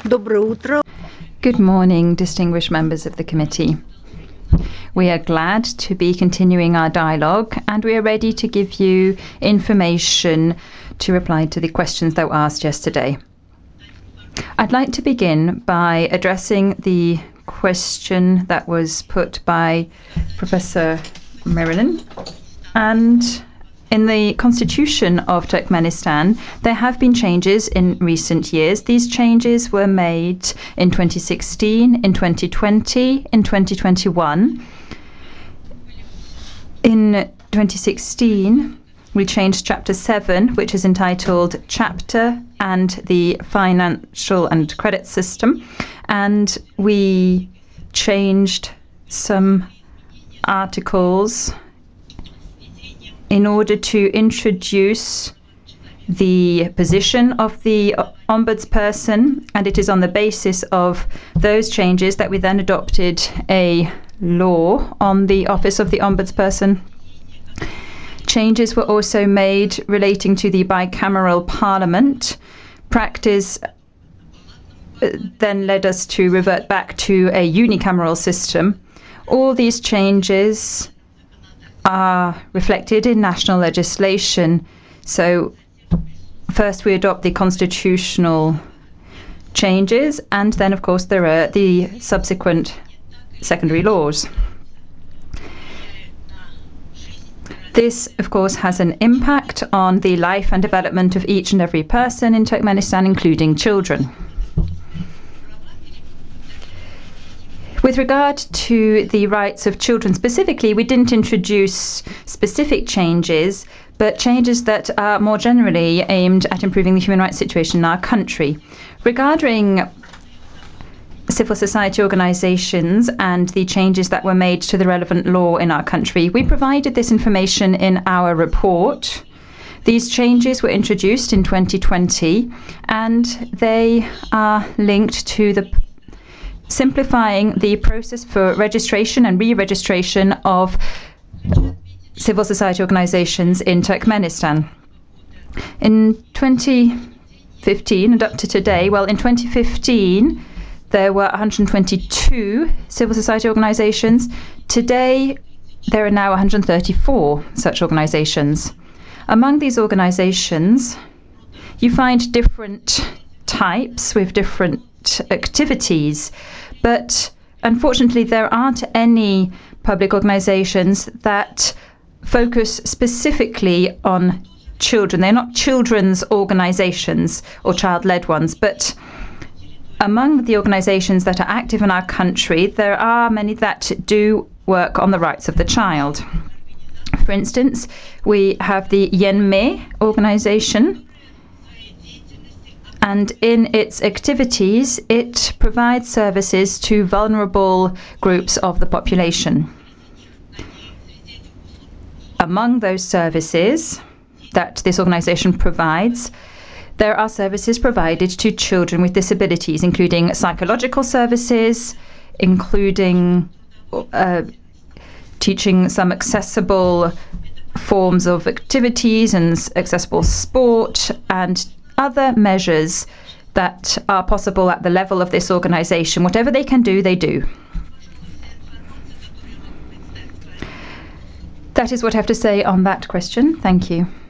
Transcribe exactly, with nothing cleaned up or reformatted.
Доброе утро. Good morning, distinguished members of the committee. We are glad to be continuing our dialogue and we are ready to give you information to reply to the questions that were asked yesterday. I'd like to begin by addressing the question that was put by Professor Marilyn. And in the constitution of Turkmenistan, there have been changes in recent years. These changes were made in twenty sixteen, in twenty twenty, in twenty twenty-one. In twenty sixteen, we changed Chapter seven, which is entitled Chapter and the Financial and Credit System, and we changed some articles in order to introduce the position of the ombudsperson, and it is on the basis of those changes that we then adopted a law on the office of the ombudsperson. Changes were also made relating to the bicameral parliament. Practice then led us to revert back to a unicameral system. All these changes are reflected in national legislation. So first we adopt the constitutional changes, and then of course there are the subsequent secondary laws. This of course has an impact on the life and development of each and every person in Turkmenistan, including children. With regard to the rights of children specifically, we didn't introduce specific changes, but changes that are more generally aimed at improving the human rights situation in our country. Regarding civil society organizations and the changes that were made to the relevant law in our country, we provided this information in our report. These changes were introduced in twenty twenty, and they are linked to the simplifying the process for registration and re-registration of civil society organizations in Turkmenistan. In twenty fifteen and up to today, well, in twenty fifteen there were one hundred twenty-two civil society organizations. Today there are now one hundred thirty-four such organizations. Among these organizations, you find different types with different activities, but unfortunately there aren't any public organizations that focus specifically on children. They're not children's organizations or child-led ones, but among the organizations that are active in our country, there are many that do work on the rights of the child. For instance, we have the Yenme organization, and in its activities it provides services to vulnerable groups of the population. Among those services that this organization provides, there are services provided to children with disabilities, including psychological services, including uh, teaching some accessible forms of activities and accessible sport, and other measures that are possible at the level of this organization. Whatever they can do, they do. That is what I have to say on that question. Thank you.